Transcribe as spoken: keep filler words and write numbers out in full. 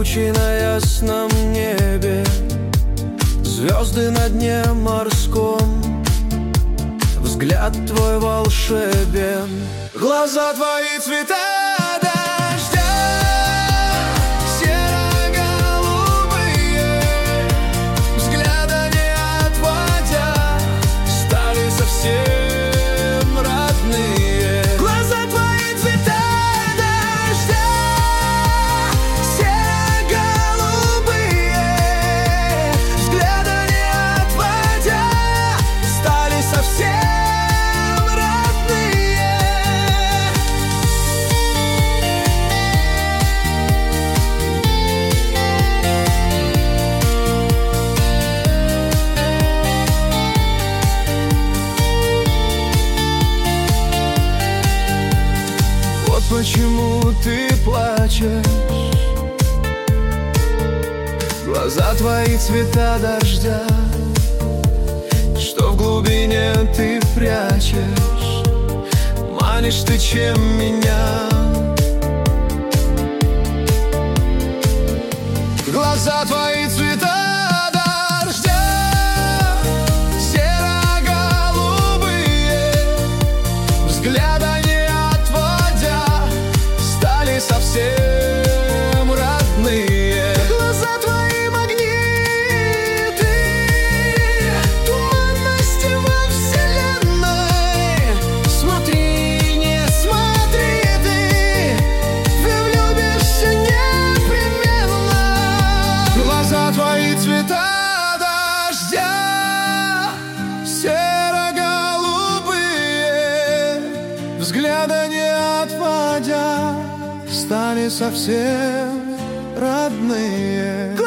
тучи на ясном небе, звезды на дне морском. Взгляд твой волшебен, глаза твои цвета дождя, серо-голубые, взгляда не отводя, стали совсем родные. Глаза твои цвета дождя, серо-голубые, взгляда не отводя, стали совсем. Почему ты плачешь? Глаза твои цвета дождя, что в глубине ты прячешь. Манишь ты чем меня? Глаза твои цвета совсем родные. Глаза твои магниты, туманности во вселенной. Смотри, не смотри ты, ты влюбишься непременно. Глаза твои цвета дождя, серо-голубые, взгляда не отводя, стали совсем родные.